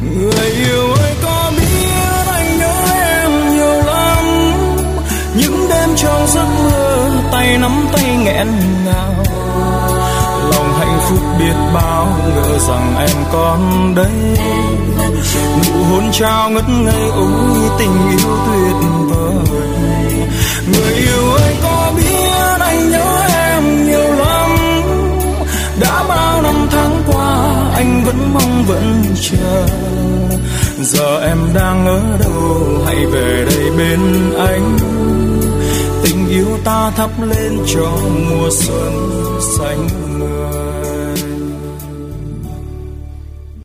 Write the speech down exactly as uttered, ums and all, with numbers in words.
Người yêu ơi có biết anh nhớ em nhiều lắm, những đêm trong giấc mơ tay nắm tay nghẹn ngào, lòng hạnh phúc biết bao ngỡ rằng em còn đây, nụ hôn trao ngất ngây ôi tình yêu tuyệt vời. Người yêu ơi có biết anh nhớ em nhiều lắm, đã bao năm tháng qua anh vẫn mong vẫn chờ, giờ em đang ở đâu hãy về đây bên anh, tình yêu ta thắp lên cho mùa xuân xanh mưa.